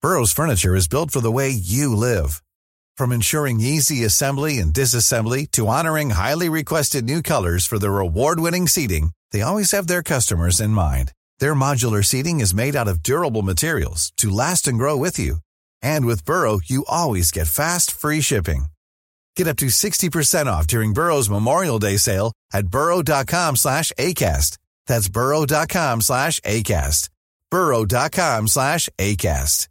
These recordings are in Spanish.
Burrow's furniture is built for the way you live. From ensuring easy assembly and disassembly to honoring highly requested new colors for their award-winning seating, they always have their customers in mind. Their modular seating is made out of durable materials to last and grow with you. And with Burrow, you always get fast, free shipping. Get up to 60% off during Burrow's Memorial Day sale at burrow.com/ACAST. That's burrow.com/ACAST. burrow.com/ACAST.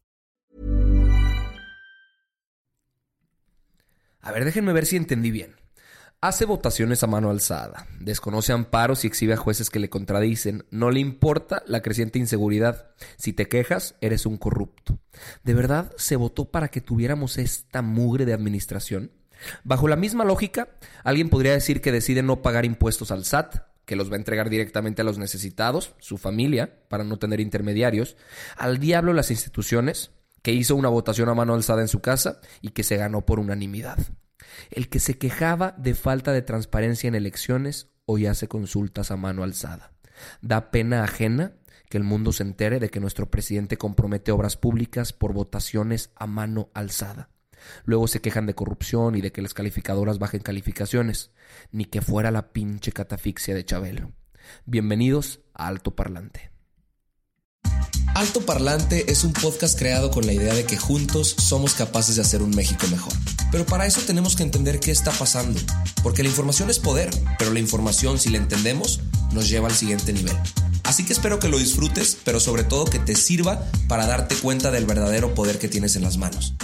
A ver, déjenme ver si entendí bien. Hace votaciones a mano alzada, desconoce amparos y exhibe a jueces que le contradicen. No le importa la creciente inseguridad. Si te quejas, eres un corrupto. ¿De verdad se votó para que tuviéramos esta mugre de administración? Bajo la misma lógica, alguien podría decir que decide no pagar impuestos al SAT, que los va a entregar directamente a los necesitados, su familia, para no tener intermediarios. Al diablo las instituciones, que hizo una votación a mano alzada en su casa y que se ganó por unanimidad. El que se quejaba de falta de transparencia en elecciones hoy hace consultas a mano alzada. Da pena ajena que el mundo se entere de que nuestro presidente compromete obras públicas por votaciones a mano alzada. Luego se quejan de corrupción y de que las calificadoras bajen calificaciones. Ni que fuera la pinche catafixia de Chabelo. Bienvenidos a Alto Parlante. Alto Parlante es un podcast creado con la idea de que juntos somos capaces de hacer un México mejor. Pero para eso tenemos que entender qué está pasando. Porque la información es poder, pero la información, si la entendemos, nos lleva al siguiente nivel. Así que espero que lo disfrutes, pero sobre todo que te sirva para darte cuenta del verdadero poder que tienes en las manos.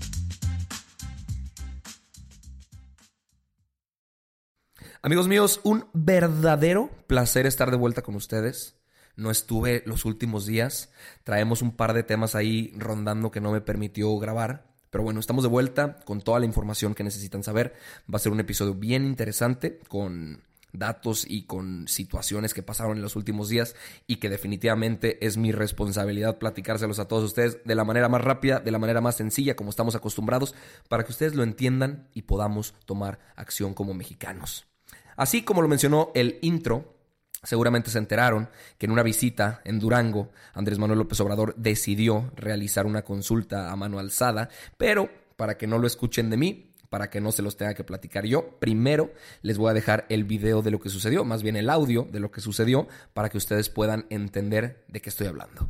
Amigos míos, un verdadero placer estar de vuelta con ustedes. No estuve los últimos días. Traemos un par de temas ahí rondando que no me permitió grabar. Pero bueno, estamos de vuelta con toda la información que necesitan saber. Va a ser un episodio bien interesante con datos y con situaciones que pasaron en los últimos días y que definitivamente es mi responsabilidad platicárselos a todos ustedes de la manera más rápida, de la manera más sencilla, como estamos acostumbrados, para que ustedes lo entiendan y podamos tomar acción como mexicanos. Así como lo mencionó el intro, seguramente se enteraron que en una visita en Durango, Andrés Manuel López Obrador decidió realizar una consulta a mano alzada, pero para que no lo escuchen de mí, para que no se los tenga que platicar yo, primero les voy a dejar el video de lo que sucedió, más bien el audio de lo que sucedió, para que ustedes puedan entender de qué estoy hablando.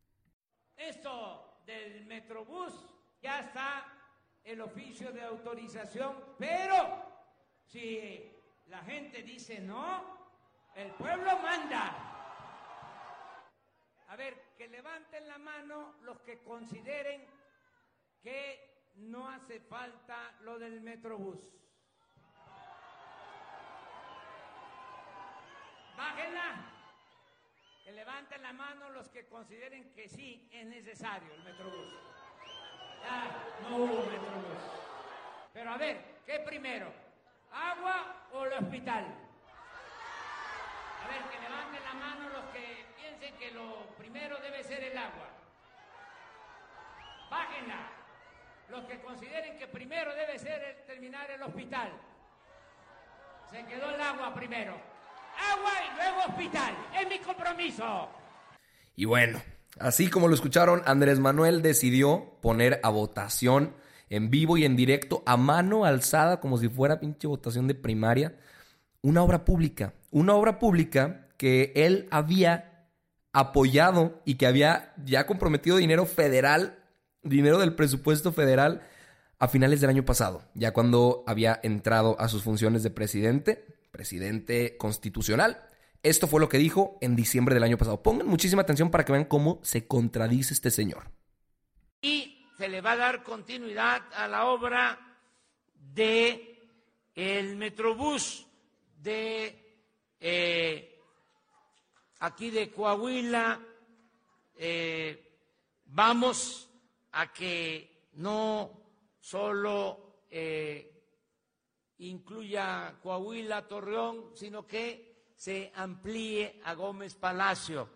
Esto del Metrobús, ya está el oficio de autorización, pero si la gente dice no, el pueblo manda. A ver, que levanten la mano los que consideren que no hace falta lo del Metrobús. Bájenla. Que levanten la mano los que consideren que sí es necesario el Metrobús. Ya no hubo Metrobús. Pero a ver, ¿qué primero? ¿Agua o el hospital? A ver, que levanten la mano los que piensen que lo primero debe ser el agua. Bájenla. Los que consideren que primero debe ser terminar el hospital. Se quedó el agua primero. Agua y luego hospital. Es mi compromiso. Y bueno, así como lo escucharon, Andrés Manuel decidió poner a votación en vivo y en directo, a mano alzada, como si fuera pinche votación de primaria, una obra pública que él había apoyado y que había ya comprometido dinero federal, dinero del presupuesto federal a finales del año pasado, ya cuando había entrado a sus funciones de presidente constitucional. Esto fue lo que dijo en diciembre del año pasado. Pongan muchísima atención para que vean cómo se contradice este señor. Y se le va a dar continuidad a la obra de el Metrobús de aquí de Coahuila. Vamos a que no solo incluya Coahuila, Torreón, sino que se amplíe a Gómez Palacio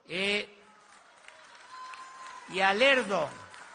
y a Lerdo.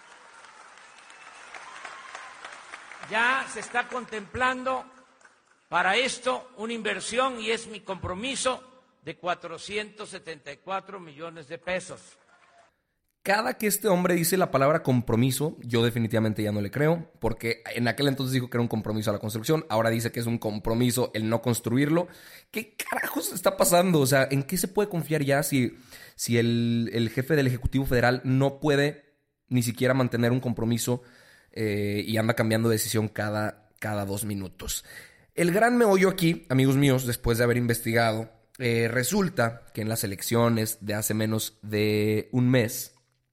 Ya se está contemplando para esto una inversión y es mi compromiso de 474 millones de pesos. Cada que este hombre dice la palabra compromiso, yo definitivamente ya no le creo, porque en aquel entonces dijo que era un compromiso a la construcción, ahora dice que es un compromiso el no construirlo. ¿Qué carajos está pasando? O sea, ¿en qué se puede confiar ya si el jefe del Ejecutivo Federal no puede ni siquiera mantener un compromiso y anda cambiando de decisión cada 2 minutos? El gran meollo aquí, amigos míos, después de haber investigado, resulta que en las elecciones de hace menos de un mes,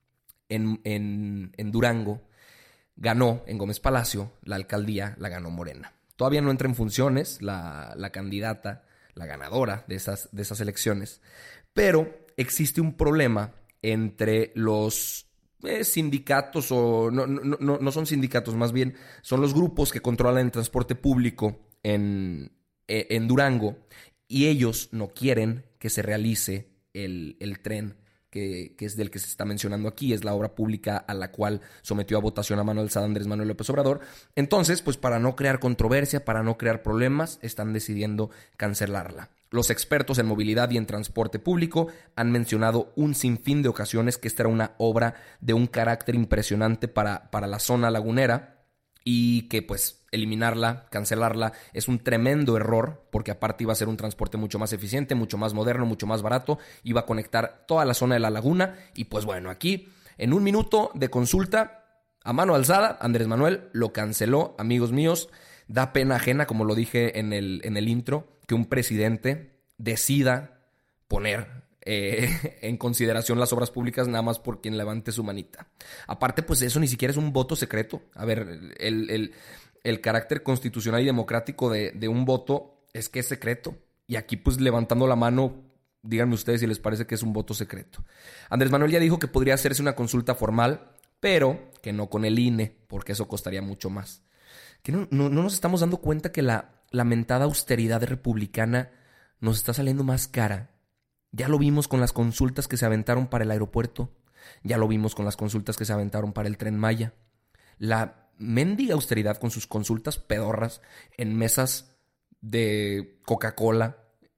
en Durango, ganó en Gómez Palacio, la alcaldía la ganó Morena. Todavía no entra en funciones la candidata, la ganadora de esas elecciones, pero existe un problema entre los sindicatos, o no son sindicatos, más bien son los grupos que controlan el transporte público en Durango, y ellos no quieren que se realice el tren que es del que se está mencionando aquí, es la obra pública a la cual sometió a votación a mano alzada Andrés Manuel López Obrador. Entonces, pues para no crear controversia, para no crear problemas, están decidiendo cancelarla. Los expertos en movilidad y en transporte público han mencionado un sinfín de ocasiones que esta era una obra de un carácter impresionante para la zona lagunera, y que pues eliminarla, cancelarla, es un tremendo error, porque aparte iba a ser un transporte mucho más eficiente, mucho más moderno, mucho más barato, iba a conectar toda la zona de la laguna. Y pues bueno, aquí en 1 minuto de consulta a mano alzada, Andrés Manuel lo canceló. Amigos míos, da pena ajena, como lo dije en el intro, que un presidente decida poner en consideración las obras públicas nada más por quien levante su manita. Aparte, pues eso ni siquiera es un voto secreto. A ver, el carácter constitucional y democrático de un voto es que es secreto. Y aquí, pues levantando la mano, díganme ustedes si les parece que es un voto secreto. Andrés Manuel ya dijo que podría hacerse una consulta formal, pero que no con el INE, porque eso costaría mucho más. Que no nos estamos dando cuenta que la lamentada austeridad republicana nos está saliendo más cara. Ya lo vimos con las consultas que se aventaron para el aeropuerto. Ya lo vimos con las consultas que se aventaron para el Tren Maya. La mendiga austeridad con sus consultas pedorras en mesas de Coca-Cola,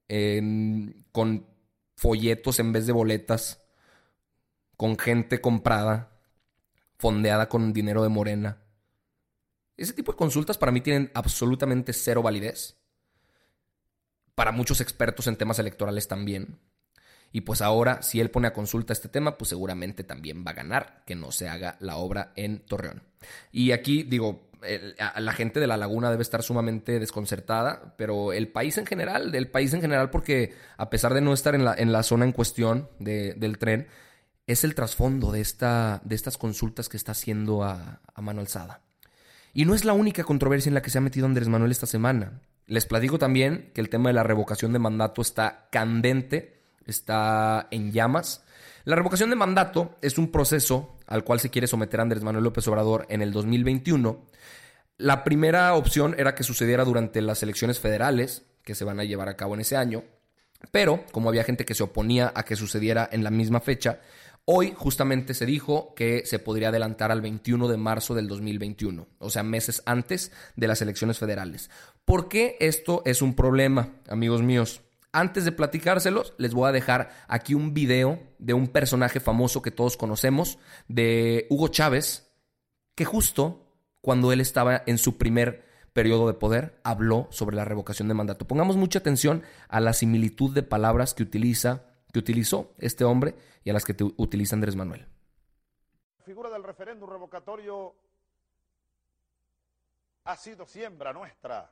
con folletos en vez de boletas, con gente comprada, fondeada con dinero de Morena. Ese tipo de consultas para mí tienen absolutamente cero validez. Para muchos expertos en temas electorales también. Y pues ahora, si él pone a consulta este tema, pues seguramente también va a ganar que no se haga la obra en Torreón. Y aquí, digo, la gente de la laguna debe estar sumamente desconcertada, pero el país en general, porque a pesar de no estar en la zona en cuestión del tren, es el trasfondo de estas consultas que está haciendo a mano alzada. Y no es la única controversia en la que se ha metido Andrés Manuel esta semana. Les platico también que el tema de la revocación de mandato está candente, está en llamas. La revocación de mandato es un proceso al cual se quiere someter a Andrés Manuel López Obrador en el 2021. La primera opción era que sucediera durante las elecciones federales, que se van a llevar a cabo en ese año, pero como había gente que se oponía a que sucediera en la misma fecha, hoy justamente se dijo que se podría adelantar al 21 de marzo del 2021, o sea, meses antes de las elecciones federales. ¿Por qué esto es un problema, amigos míos? Antes de platicárselos, les voy a dejar aquí un video de un personaje famoso que todos conocemos, de Hugo Chávez, que justo cuando él estaba en su primer periodo de poder, habló sobre la revocación de mandato. Pongamos mucha atención a la similitud de palabras que utilizó este hombre y a las que utiliza Andrés Manuel. La figura del referéndum revocatorio ha sido siembra nuestra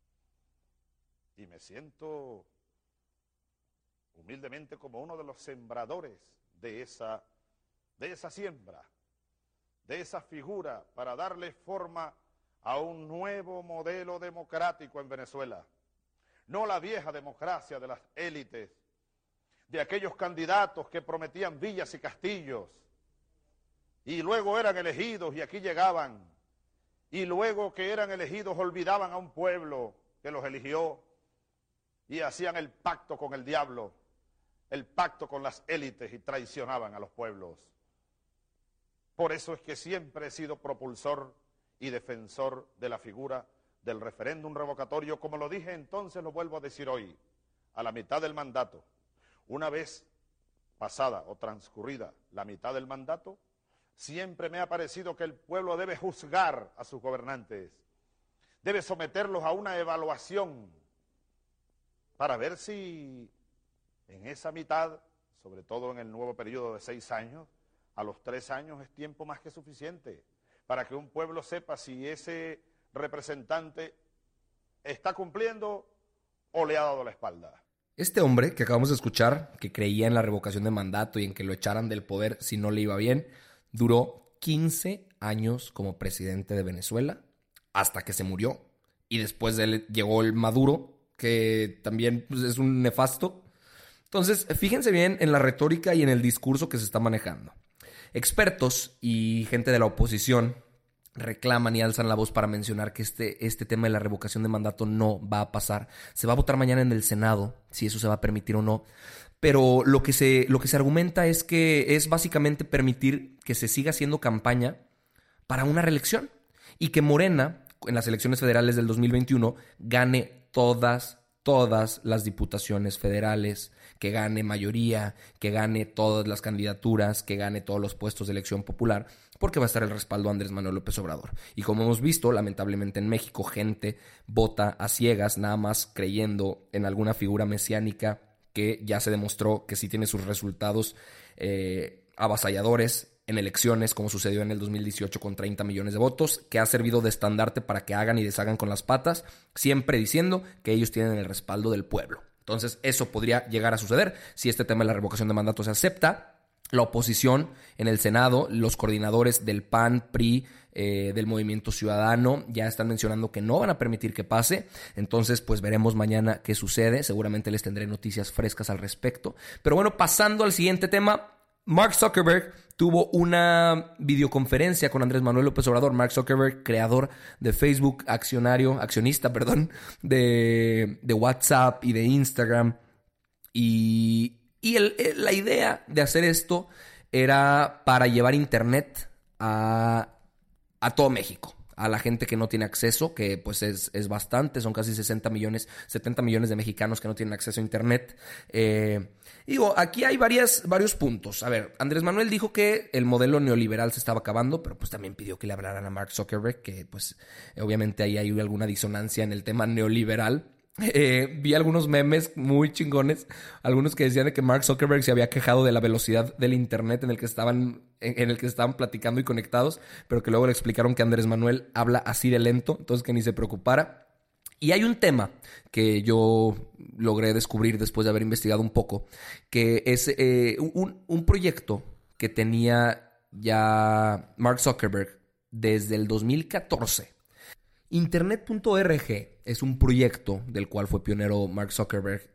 y me siento humildemente como uno de los sembradores de esa siembra, de esa figura para darle forma a un nuevo modelo democrático en Venezuela. No la vieja democracia de las élites, de aquellos candidatos que prometían villas y castillos, y luego eran elegidos y aquí llegaban, y luego que eran elegidos olvidaban a un pueblo que los eligió y hacían el pacto con el diablo, el pacto con las élites y traicionaban a los pueblos. Por eso es que siempre he sido propulsor y defensor de la figura del referéndum revocatorio, como lo dije entonces, lo vuelvo a decir hoy, a la mitad del mandato. Una vez pasada o transcurrida la mitad del mandato, siempre me ha parecido que el pueblo debe juzgar a sus gobernantes, debe someterlos a una evaluación para ver si en esa mitad, sobre todo en el nuevo periodo de 6 años, a los 3 años es tiempo más que suficiente para que un pueblo sepa si ese representante está cumpliendo o le ha dado la espalda. Este hombre que acabamos de escuchar, que creía en la revocación de mandato y en que lo echaran del poder si no le iba bien, duró 15 años como presidente de Venezuela hasta que se murió. Y después de él llegó el Maduro, que también pues, es un nefasto. Entonces, fíjense bien en la retórica y en el discurso que se está manejando. Expertos y gente de la oposición reclaman y alzan la voz para mencionar que este tema de la revocación de mandato no va a pasar. Se va a votar mañana en el Senado, si eso se va a permitir o no. Pero lo que se argumenta es que es básicamente permitir que se siga haciendo campaña para una reelección y que Morena, en las elecciones federales del 2021, gane todas las diputaciones federales, que gane mayoría, que gane todas las candidaturas, que gane todos los puestos de elección popular, porque va a estar el respaldo a Andrés Manuel López Obrador. Y como hemos visto, lamentablemente en México, gente vota a ciegas, nada más creyendo en alguna figura mesiánica que ya se demostró que sí tiene sus resultados avasalladores en elecciones, como sucedió en el 2018 con 30 millones de votos, que ha servido de estandarte para que hagan y deshagan con las patas, siempre diciendo que ellos tienen el respaldo del pueblo. Entonces, eso podría llegar a suceder si este tema de la revocación de mandato se acepta. La oposición en el Senado, los coordinadores del PAN, PRI, del Movimiento Ciudadano, ya están mencionando que no van a permitir que pase. Entonces, pues veremos mañana qué sucede. Seguramente les tendré noticias frescas al respecto. Pero bueno, pasando al siguiente tema, Mark Zuckerberg tuvo una videoconferencia con Andrés Manuel López Obrador. Mark Zuckerberg, creador de Facebook, accionista, de WhatsApp y de Instagram. Y la idea de hacer esto era para llevar internet a todo México, a la gente que no tiene acceso, que pues es bastante, son casi 70 millones de mexicanos que no tienen acceso a internet. Aquí hay varios puntos. A ver, Andrés Manuel dijo que el modelo neoliberal se estaba acabando, pero pues también pidió que le hablaran a Mark Zuckerberg, que pues obviamente ahí hay alguna disonancia en el tema neoliberal. Vi algunos memes muy chingones, algunos que decían de que Mark Zuckerberg se había quejado de la velocidad del internet en el que estaban platicando y conectados, pero que luego le explicaron que Andrés Manuel habla así de lento, entonces que ni se preocupara. Y hay un tema que yo logré descubrir después de haber investigado un poco, que es un proyecto que tenía ya Mark Zuckerberg desde el 2014. Internet.org es un proyecto del cual fue pionero Mark Zuckerberg.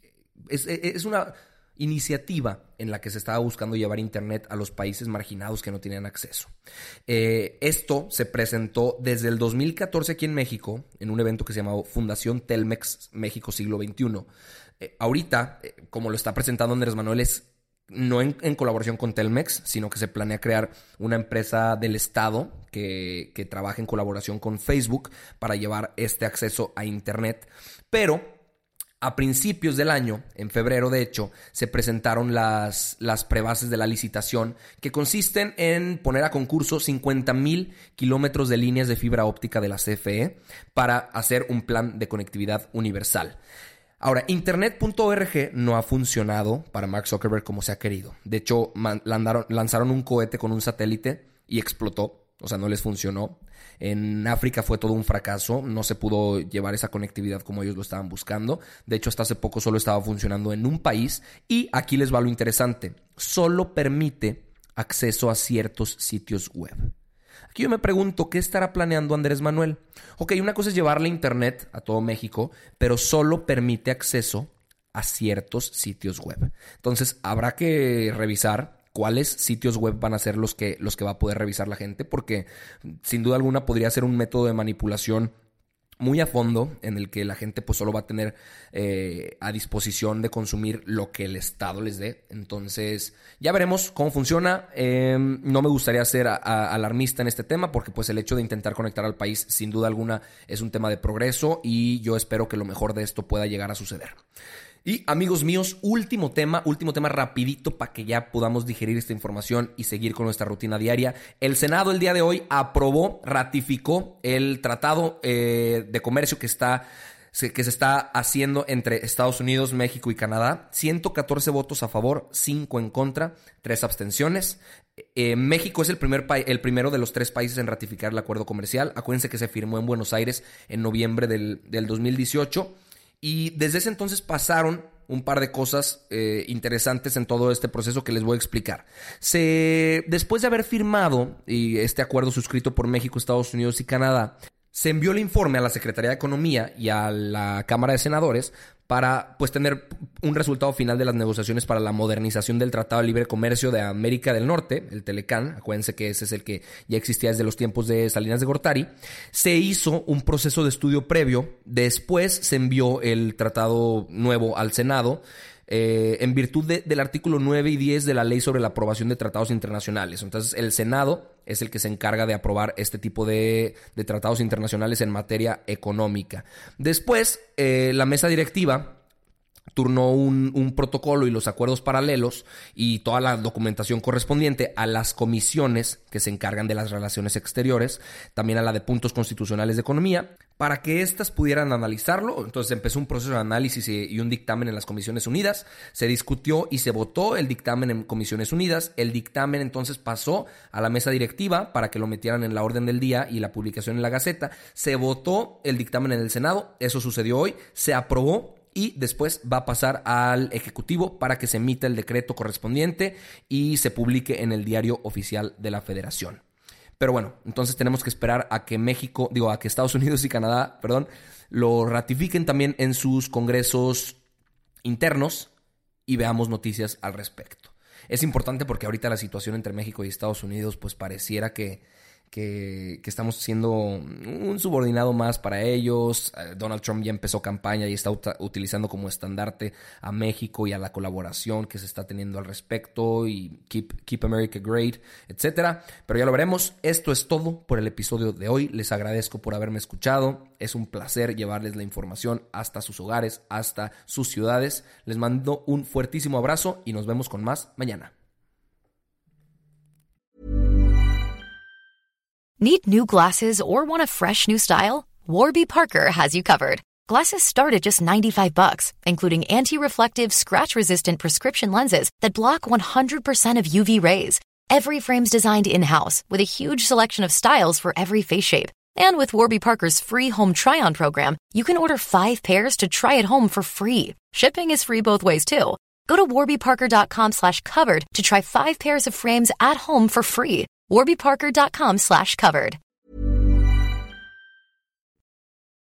Es una iniciativa en la que se estaba buscando llevar internet a los países marginados que no tenían acceso. Esto se presentó desde el 2014 aquí en México, en un evento que se llamaba Fundación Telmex México Siglo XXI. Ahorita, como lo está presentando Andrés Manuel, es no en colaboración con Telmex, sino que se planea crear una empresa del Estado que trabaje en colaboración con Facebook para llevar este acceso a internet. Pero a principios del año, en febrero de hecho, se presentaron las prebases de la licitación, que consisten en poner a concurso 50,000 kilómetros de líneas de fibra óptica de la CFE para hacer un plan de conectividad universal. Ahora, Internet.org no ha funcionado para Mark Zuckerberg como se ha querido. De hecho, lanzaron un cohete con un satélite y explotó. O sea, no les funcionó. En África fue todo un fracaso. No se pudo llevar esa conectividad como ellos lo estaban buscando. De hecho, hasta hace poco solo estaba funcionando en un país. Y aquí les va lo interesante. Solo permite acceso a ciertos sitios web. Aquí yo me pregunto, ¿qué estará planeando Andrés Manuel? Ok, una cosa es llevarle internet a todo México, pero solo permite acceso a ciertos sitios web. Entonces, habrá que revisar cuáles sitios web van a ser los que va a poder revisar la gente, porque sin duda alguna podría ser un método de manipulación muy a fondo, en el que la gente pues solo va a tener a disposición de consumir lo que el Estado les dé. Entonces ya veremos cómo funciona. No me gustaría ser alarmista en este tema, porque pues el hecho de intentar conectar al país sin duda alguna es un tema de progreso, y yo espero que lo mejor de esto pueda llegar a suceder. Y amigos míos, último tema rapidito para que ya podamos digerir esta información y seguir con nuestra rutina diaria. El Senado el día de hoy ratificó el tratado de comercio que se está haciendo entre Estados Unidos, México y Canadá. 114 votos a favor, 5 en contra, 3 abstenciones. México es el primero de los 3 países en ratificar el acuerdo comercial. Acuérdense que se firmó en Buenos Aires en noviembre del 2018. Y desde ese entonces pasaron un par de cosas interesantes en todo este proceso que les voy a explicar. Después de haber firmado este acuerdo suscrito por México, Estados Unidos y Canadá, se envió el informe a la Secretaría de Economía y a la Cámara de Senadores para tener un resultado final de las negociaciones para la modernización del Tratado de Libre Comercio de América del Norte, el Telecán. Acuérdense que ese es el que ya existía desde los tiempos de Salinas de Gortari. Se hizo un proceso de estudio previo, después se envió el tratado nuevo al Senado, en virtud del artículo 9 y 10 de la Ley sobre la aprobación de tratados internacionales. Entonces, el Senado es el que se encarga de aprobar este tipo de tratados internacionales en materia económica. Después, la mesa directiva turnó un protocolo y los acuerdos paralelos y toda la documentación correspondiente a las comisiones que se encargan de las relaciones exteriores, también a la de puntos constitucionales de economía, para que éstas pudieran analizarlo. Entonces empezó un proceso de análisis y un dictamen en las Comisiones Unidas. Se discutió y se votó el dictamen en Comisiones Unidas. El dictamen entonces pasó a la mesa directiva para que lo metieran en la orden del día y la publicación en la Gaceta. Se votó el dictamen en el Senado. Eso sucedió hoy. Se aprobó. Y después va a pasar al Ejecutivo para que se emita el decreto correspondiente y se publique en el Diario Oficial de la Federación. Pero bueno, entonces tenemos que esperar a que Estados Unidos y Canadá, lo ratifiquen también en sus congresos internos y veamos noticias al respecto. Es importante porque ahorita la situación entre México y Estados Unidos pareciera que estamos siendo un subordinado más para ellos. Donald Trump ya empezó campaña y está utilizando como estandarte a México y a la colaboración que se está teniendo al respecto y Keep America Great, etcétera. Pero ya lo veremos. Esto es todo por el episodio de hoy. Les agradezco por haberme escuchado. Es un placer llevarles la información hasta sus hogares, hasta sus ciudades. Les mando un fuertísimo abrazo y nos vemos con más mañana. Need new glasses or want a fresh new style? Warby Parker has you covered. Glasses start at just $95, including anti-reflective, scratch-resistant prescription lenses that block 100% of UV rays. Every frame's designed in-house with a huge selection of styles for every face shape. And with Warby Parker's free home try-on program, you can order 5 pairs to try at home for free. Shipping is free both ways, too. Go to warbyparker.com/covered to try 5 pairs of frames at home for free. warbyparker.com/covered.